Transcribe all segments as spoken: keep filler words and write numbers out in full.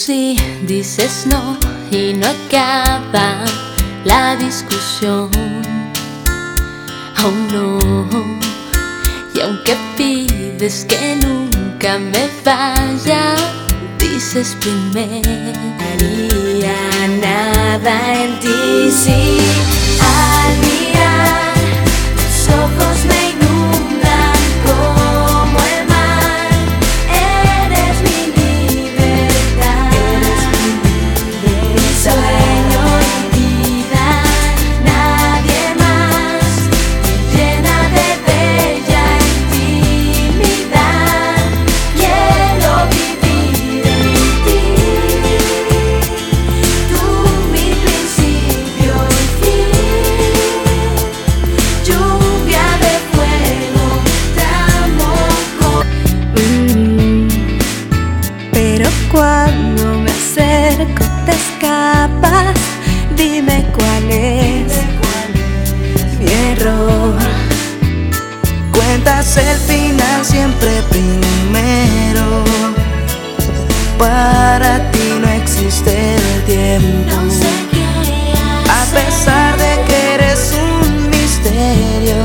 sí, dices no y no acaba la discusión. Oh no. Y aunque pides que nunca me vaya, dices primero. Haría nada en ti si al mirar tus ojos me inundan como el mar. Eres mi libertad, eres mi sueño y vida. Nadie más me llena de bella intimidad. Quiero vivir en ti, tú mi principio y fin. Lluvia de fuego, te amo con... Mm, pero cuando me acerco te escapas. Dime cuál es mi error. Cuentas el final siempre primero. Para ti no existe el tiempo. No sé qué A hacer. pesar de que eres un misterio,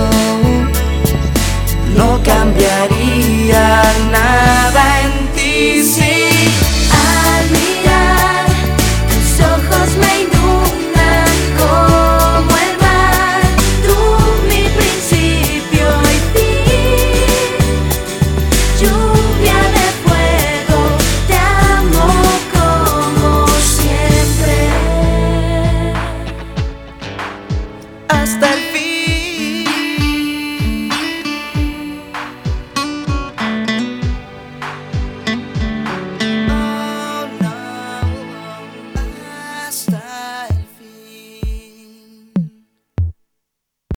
no cambiaría nada en ti si Al mirar tus ojos me inundan como el mar. Tú mi principio y fin. Lluvia de fuego, te amo como siempre. hasta el